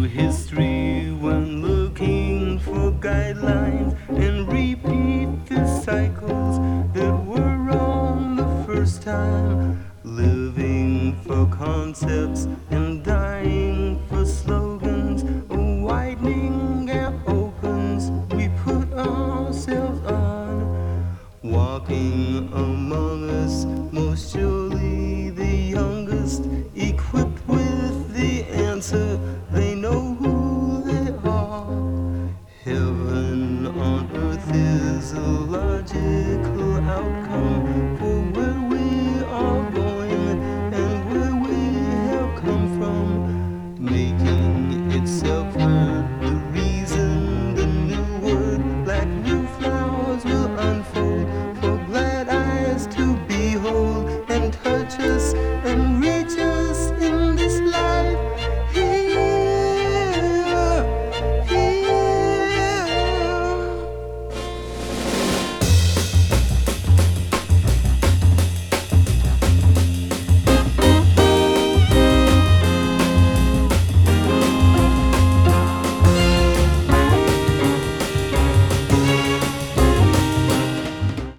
history when looking for guidelines and repeat the cycles that were wrong the first time. Living for concepts and dying for slogans, widening our opens, we put ourselves on. Walking among us, most surely the youngest, equipped with the answer. They know who they are. Heaven on earth is a logical outcome for where we are going and where we have come from, making itself